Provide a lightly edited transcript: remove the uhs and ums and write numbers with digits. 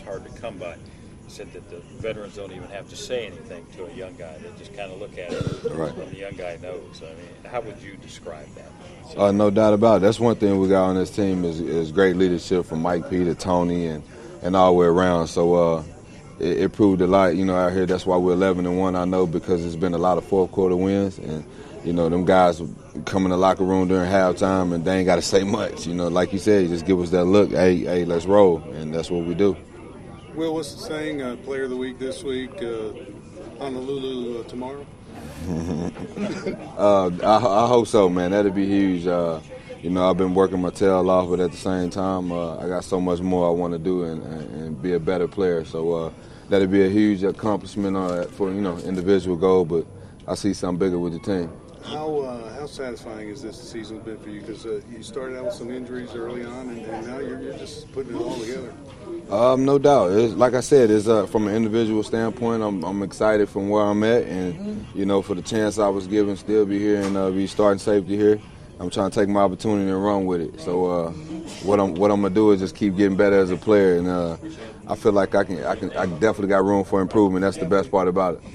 hard to come by. He said that the veterans don't even have to say anything to a young guy. They just kind of look at it, right. And the young guy knows. I mean, how would you describe that? No doubt about it. That's one thing we got on this team is great leadership from Mike P to Tony and all the way around. So it proved a lot, out here. That's why we're 11-1, I know, because it's been a lot of fourth quarter wins. And, them guys come in the locker room during halftime and they ain't got to say much. Like you said, you just give us that look, hey, let's roll. And that's what we do. Will, what's the saying? Player of the week this week, Honolulu tomorrow? I hope so, man. That'd be huge. I've been working my tail off, but at the same time, I got so much more I want to do and be a better player. So that'd be a huge accomplishment for individual goal. But I see something bigger with the team. How satisfying has this season been for you? Because you started out with some injuries early on, and now you're just putting it all together. No doubt. Like I said, it's from an individual standpoint, I'm excited from where I'm at, and for the chance I was given, still be here and be starting safety here. I'm trying to take my opportunity and run with it. So what I'm gonna do is just keep getting better as a player, and I feel like I definitely got room for improvement. That's the best part about it.